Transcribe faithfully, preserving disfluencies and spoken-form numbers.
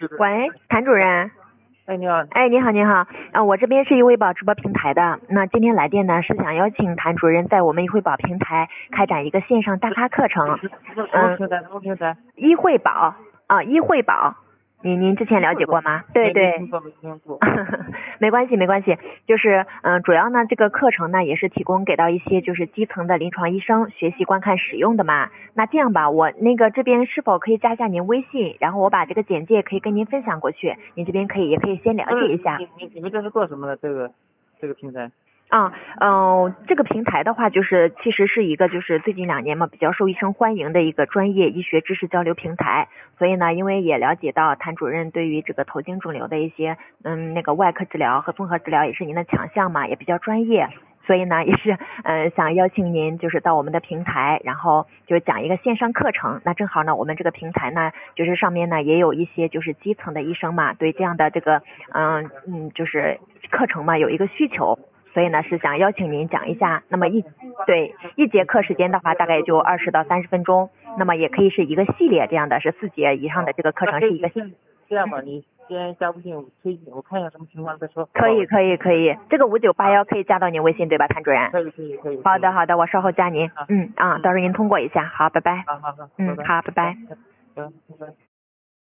喂，谭主任。 哎，你好。 哎，你好，你好。啊，我这边是易惠宝直播平台的。那今天来电呢，是想邀请谭主任在我们易惠宝平台开展一个线上大咖课程。 嗯。什么平台？什么平台？ 易惠宝啊，易惠宝。您您之前了解过吗？对对。 没听过，没听过。 没关系，没关系。就是嗯，主要呢，这个课程呢也是提供给到一些就是基层的临床医生学习观看使用的嘛。那这样吧，我那个这边是否可以加一下您微信，然后我把这个简介可以跟您分享过去，您这边可以也可以先了解一下。 你你你们这是做什么的？这个这个平台？ 啊，嗯、呃，这个平台的话，就是其实是一个就是最近两年嘛比较受医生欢迎的一个专业医学知识交流平台。所以呢，因为也了解到谭主任对于这个头颈肿瘤的一些嗯那个外科治疗和综合治疗也是您的强项嘛，也比较专业。所以呢，也是嗯想邀请您就是到我们的平台，然后就讲一个线上课程。那正好呢，我们这个平台呢，就是上面呢也有一些就是基层的医生嘛，对这样的这个嗯嗯就是课程嘛有一个需求。所以呢，是想邀请您讲一下。那么一对一节课时间的话，大概也就二十到三十分钟。那么也可以是一个系列这样的，是四节以上的这个课程是一个。 这样吧，你先加微信，我推荐，我看一下什么情况再说。 可以，可以，可以。这个五九八幺可以加到您微信对吧，谭主任？ 可以，可以，可以。 好的，好的，我稍后加您。嗯啊，到时候您通过一下。好，拜拜。 好好好。 嗯，好，拜拜。 行，拜拜。